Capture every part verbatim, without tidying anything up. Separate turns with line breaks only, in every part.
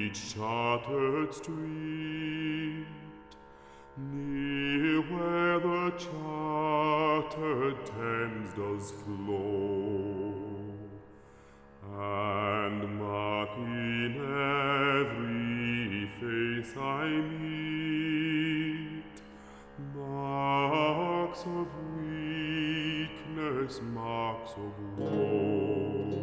each chartered street, near where the chartered Thames does flow, and mark in every face I meet marks of weakness, marks of woe.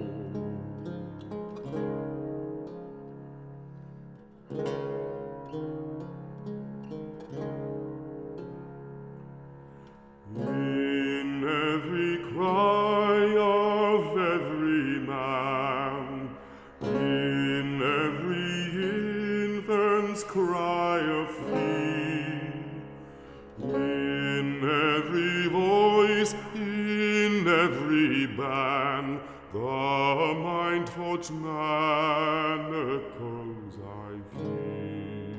In every cry of every man, in every infant's cry of fear, in every voice, in every band, the mind-forged manacles I hear.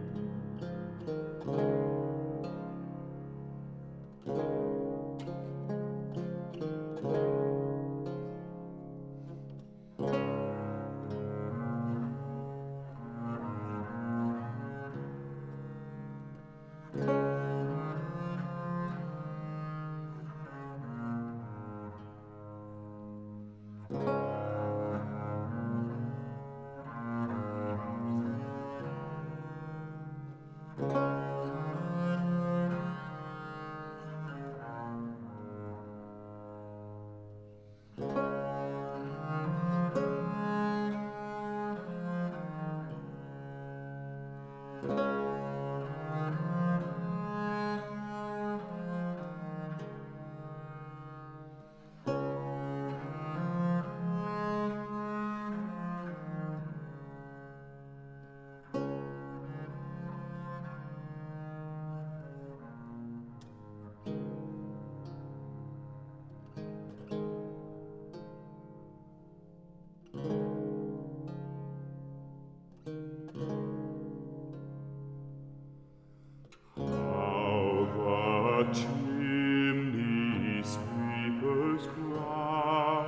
Chimney sweepers cry,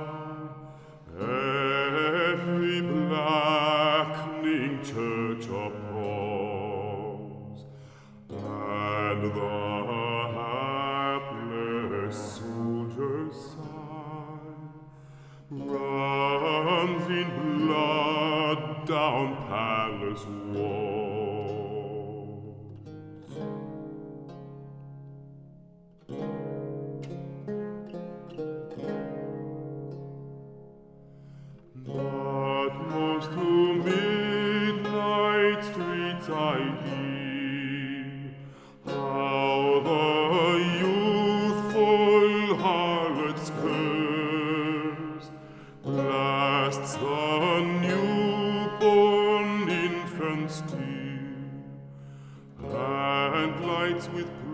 every blackening church uprose, and the hapless soldier's sigh runs in blood down palace walls. But most through midnight streets I hear how the youthful harlot's curse blasts the newborn infant's tear, and lights with